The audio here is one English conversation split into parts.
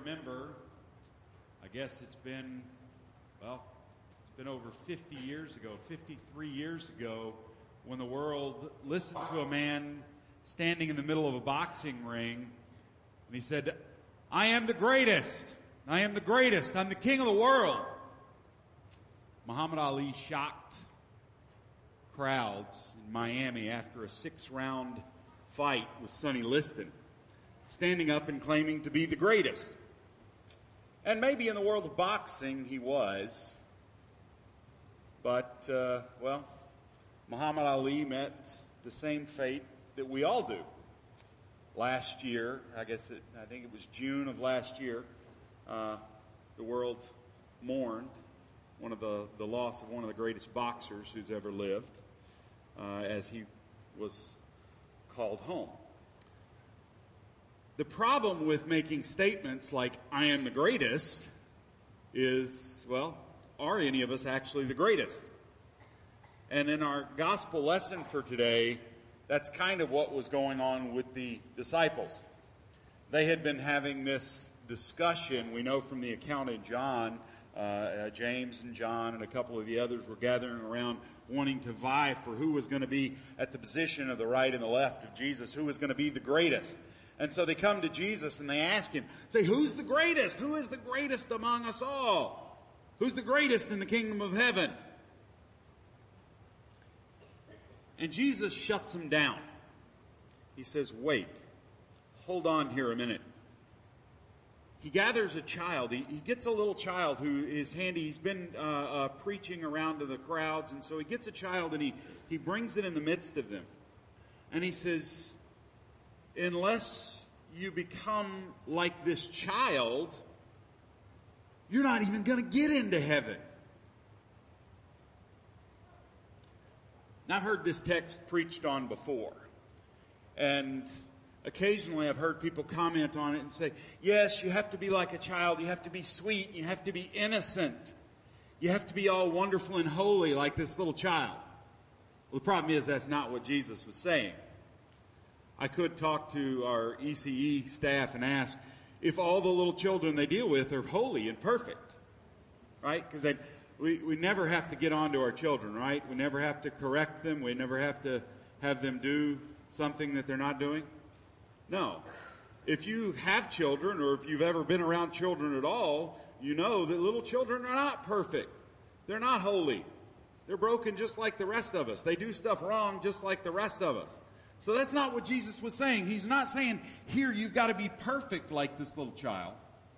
remember, I guess it's been over 50 years ago, 53 years ago, when the world listened to a man standing in the middle of a boxing ring, and he said, "I am the greatest. I am the greatest. I'm the king of the world." Muhammad Ali shocked crowds in Miami after a 6-round fight with Sonny Liston, standing up and claiming to be the greatest. And maybe in the world of boxing he was, but, Muhammad Ali met the same fate that we all do. Last year, I think it was June of last year, the world mourned the loss of one of the greatest boxers who's ever lived, as he was called home. The problem with making statements like, "I am the greatest," is, are any of us actually the greatest? And in our gospel lesson for today, that's kind of what was going on with the disciples. They had been having this discussion. We know from the account in John, James and John and a couple of the others were gathering around wanting to vie for who was going to be at the position of the right and the left of Jesus, who was going to be the greatest. And so they come to Jesus and they ask him, say, "Who's the greatest? Who is the greatest among us all? Who's the greatest in the kingdom of heaven?" And Jesus shuts them down. He says, "Wait, hold on here a minute." He gathers a child. He gets a little child who is handy. He's been preaching around to the crowds, and so he gets a child and he brings it in the midst of them. And he says, "Unless you become like this child, you're not even going to get into heaven." Now, I've heard this text preached on before, and occasionally I've heard people comment on it and say, "Yes, you have to be like a child. You have to be sweet. You have to be innocent. You have to be all wonderful and holy like this little child." Well, the problem is that's not what Jesus was saying. I could talk to our ECE staff and ask if all the little children they deal with are holy and perfect, right? Because we never have to get on to our children, right? We never have to correct them. We never have to have them do something that they're not doing. No. If you have children, or if you've ever been around children at all, you know that little children are not perfect. They're not holy. They're broken just like the rest of us. They do stuff wrong just like the rest of us. So that's not what Jesus was saying. He's not saying, here, you've got to be perfect like this little child.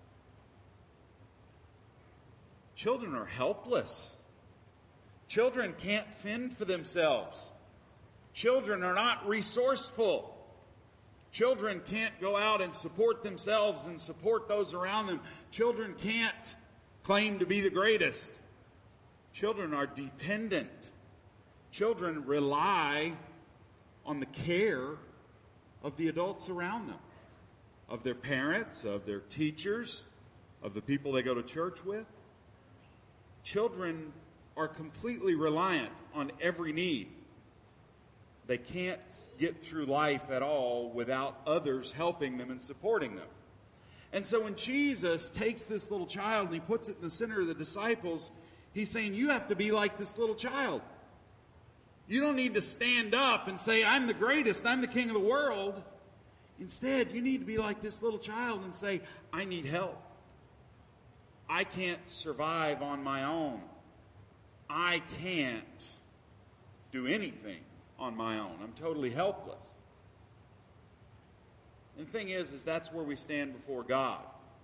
Children are helpless. Children can't fend for themselves. Children are not resourceful. Children can't go out and support themselves and support those around them. Children can't claim to be the greatest. Children are dependent. Children rely on the care of the adults around them, of their parents, of their teachers, of the people they go to church with. Children are completely reliant on every need. They can't get through life at all without others helping them and supporting them. And so when Jesus takes this little child and he puts it in the center of the disciples, he's saying, you have to be like this little child. You don't need to stand up and say, "I'm the greatest, I'm the king of the world." Instead, you need to be like this little child and say, "I need help. I can't survive on my own. I can't do anything on my own. I'm totally helpless." And the thing is that's where we stand before God.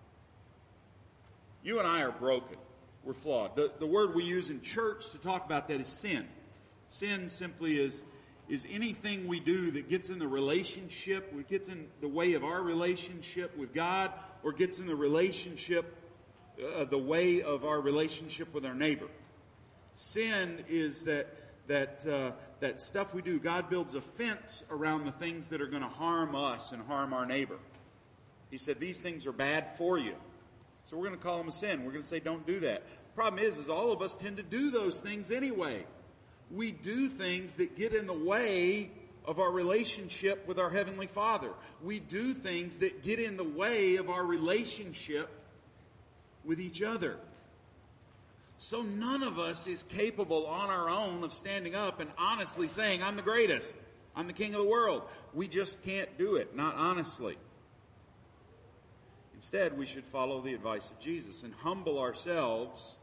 You and I are broken. We're flawed. The word we use in church to talk about that is sin. Sin simply is anything we do that gets in the relationship, gets in the way of our relationship with God, or gets in the relationship, the way of our relationship with our neighbor. Sin is that stuff we do. God builds a fence around the things that are going to harm us and harm our neighbor. He said these things are bad for you. So we're going to call them a sin. We're going to say don't do that. Problem is all of us tend to do those things anyway. We do things that get in the way of our relationship with our Heavenly Father. We do things that get in the way of our relationship with each other. So none of us is capable on our own of standing up and honestly saying, I'm the greatest. I'm the king of the world. We just can't do it, not honestly. Instead, we should follow the advice of Jesus and humble ourselves.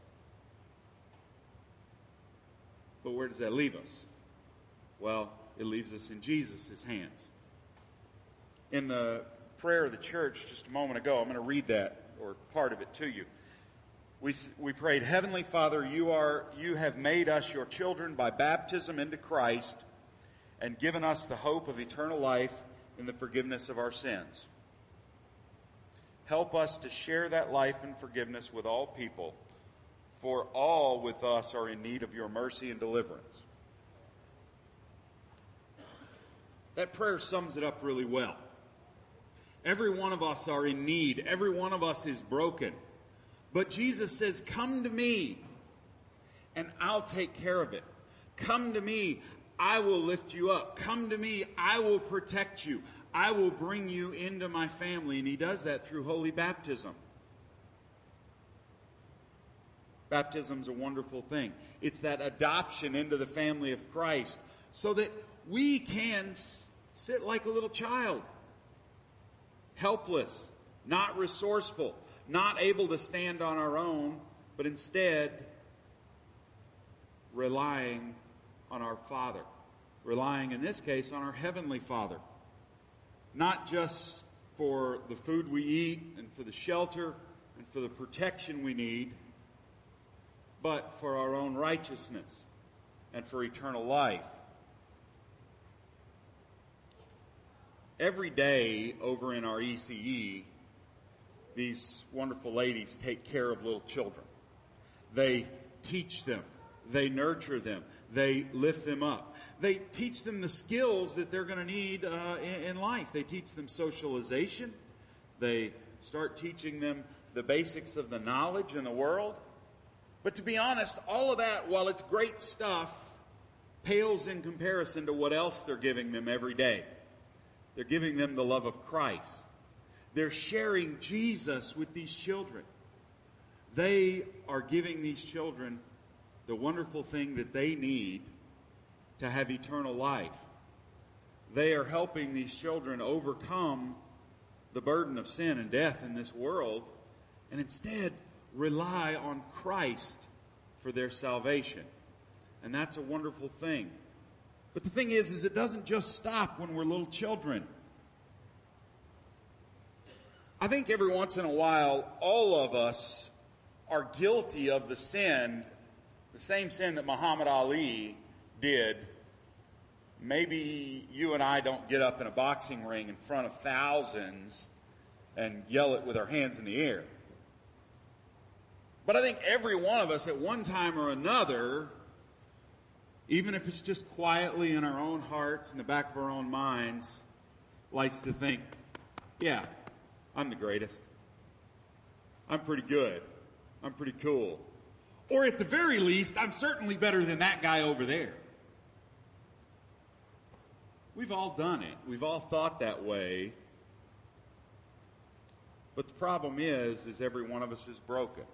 But where does that leave us? Well, it leaves us in Jesus' hands. In the prayer of the church just a moment ago, I'm going to read that, or part of it, to you. We prayed, Heavenly Father, you have made us your children by baptism into Christ and given us the hope of eternal life in the forgiveness of our sins. Help us to share that life and forgiveness with all people, for all with us are in need of your mercy and deliverance. That prayer sums it up really well. Every one of us are in need. Every one of us is broken. But Jesus says, come to me, and I'll take care of it. Come to me, I will lift you up. Come to me, I will protect you. I will bring you into my family. And he does that through holy baptism. Baptism's a wonderful thing. It's that adoption into the family of Christ so that we can sit like a little child. Helpless, not resourceful, not able to stand on our own, but instead relying on our Father. Relying, in this case, on our Heavenly Father. Not just for the food we eat and for the shelter and for the protection we need, but for our own righteousness and for eternal life. Every day over in our ECE, these wonderful ladies take care of little children. They teach them. They nurture them. They lift them up. They teach them the skills that they're going to need in life. They teach them socialization. They start teaching them the basics of the knowledge in the world. But to be honest, all of that, while it's great stuff, pales in comparison to what else they're giving them every day. They're giving them the love of Christ. They're sharing Jesus with these children. They are giving these children the wonderful thing that they need to have eternal life. They are helping these children overcome the burden of sin and death in this world and instead rely on Christ for their salvation. And that's a wonderful thing. But the thing is it doesn't just stop when we're little children. I think every once in a while, all of us are guilty of the same sin that Muhammad Ali did. Maybe you and I don't get up in a boxing ring in front of thousands and yell it with our hands in the air. But I think every one of us at one time or another, even if it's just quietly in our own hearts, in the back of our own minds, likes to think, yeah, I'm the greatest. I'm pretty good. I'm pretty cool. Or at the very least, I'm certainly better than that guy over there. We've all done it. We've all thought that way. But the problem is every one of us is broken.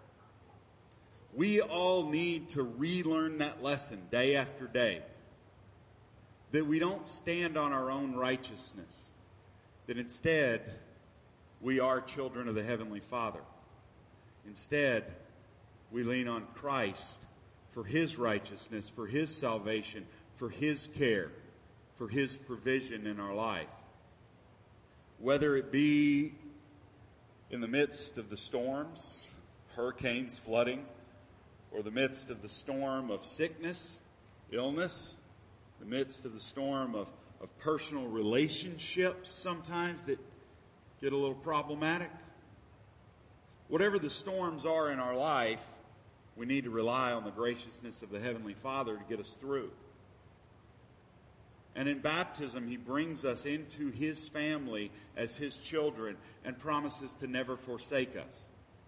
We all need to relearn that lesson day after day. That we don't stand on our own righteousness. That instead, we are children of the Heavenly Father. Instead, we lean on Christ for His righteousness, for His salvation, for His care, for His provision in our life. Whether it be in the midst of the storms, hurricanes, flooding, or the midst of the storm of sickness, illness, the midst of the storm of personal relationships sometimes that get a little problematic. Whatever the storms are in our life, we need to rely on the graciousness of the Heavenly Father to get us through. And in baptism, He brings us into His family as His children and promises to never forsake us.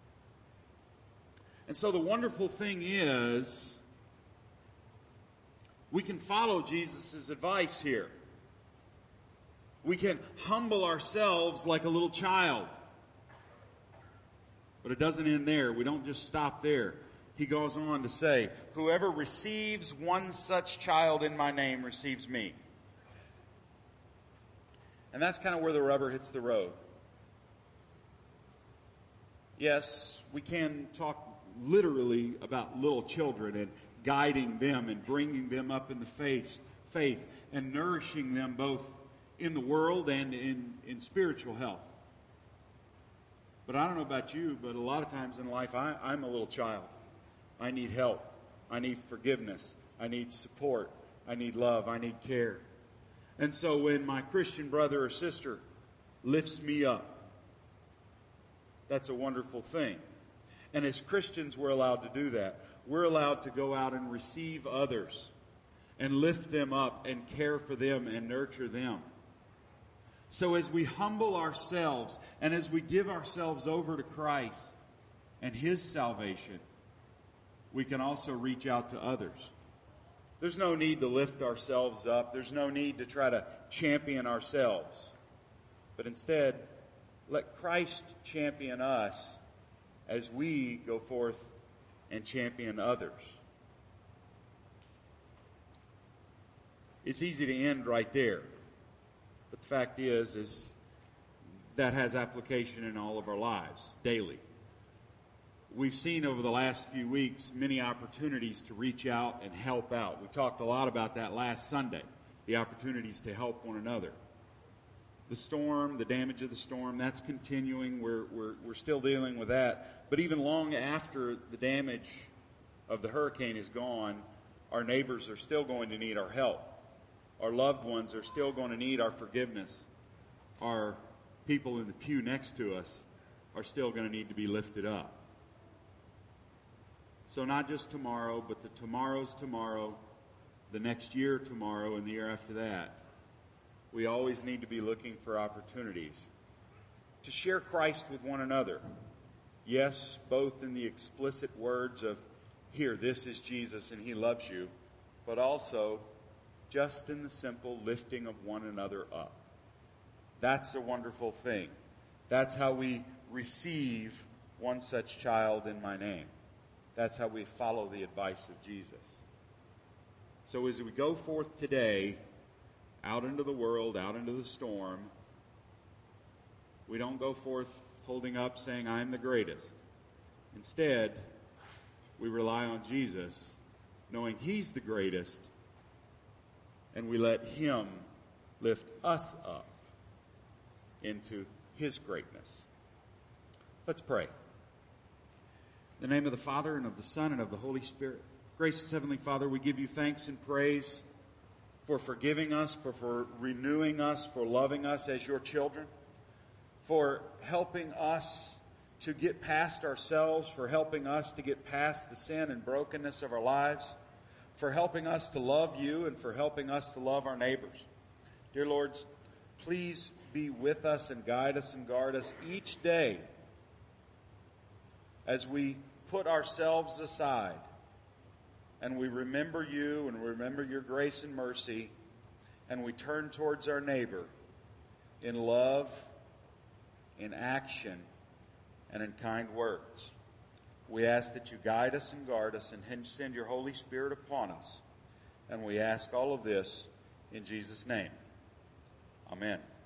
And so the wonderful thing is, we can follow Jesus' advice here. We can humble ourselves like a little child. But it doesn't end there. We don't just stop there. He goes on to say, whoever receives one such child in my name receives me. And that's kind of where the rubber hits the road. Yes, we can talk literally about little children and guiding them and bringing them up in the faith and nourishing them both in the world and in spiritual health. But I don't know about you, but a lot of times in life, I'm a little child. I need help. I need forgiveness. I need support. I need love. I need care. And so when my Christian brother or sister lifts me up, that's a wonderful thing. And as Christians, we're allowed to do that. We're allowed to go out and receive others and lift them up and care for them and nurture them. So as we humble ourselves and as we give ourselves over to Christ and His salvation, we can also reach out to others. There's no need to lift ourselves up. There's no need to try to champion ourselves. But instead, let Christ champion us as we go forth and champion others. It's easy to end right there. But the fact is that has application in all of our lives, daily. We've seen over the last few weeks many opportunities to reach out and help out. We talked a lot about that last Sunday, the opportunities to help one another. The storm, the damage of the storm, that's continuing. We're still dealing with that. But even long after the damage of the hurricane is gone, our neighbors are still going to need our help. Our loved ones are still going to need our forgiveness. Our people in the pew next to us are still going to need to be lifted up. So not just tomorrow, but the tomorrow's tomorrow, the next year tomorrow, and the year after that. We always need to be looking for opportunities to share Christ with one another. Yes, both in the explicit words of, here, this is Jesus and He loves you, but also just in the simple lifting of one another up. That's a wonderful thing. That's how we receive one such child in my name. That's how we follow the advice of Jesus. So as we go forth today, out into the world, out into the storm, we don't go forth holding up saying, I'm the greatest. Instead, we rely on Jesus, knowing He's the greatest, and we let Him lift us up into His greatness. Let's pray. In the name of the Father, and of the Son, and of the Holy Spirit. Gracious Heavenly Father, we give you thanks and praise for forgiving us, for renewing us, for loving us as your children, for helping us to get past ourselves, for helping us to get past the sin and brokenness of our lives, for helping us to love you, and for helping us to love our neighbors. Dear Lord, please be with us and guide us and guard us each day as we put ourselves aside and we remember you and remember your grace and mercy, and we turn towards our neighbor in love, in action, and in kind words. We ask that you guide us and guard us and send your Holy Spirit upon us. And we ask all of this in Jesus' name. Amen.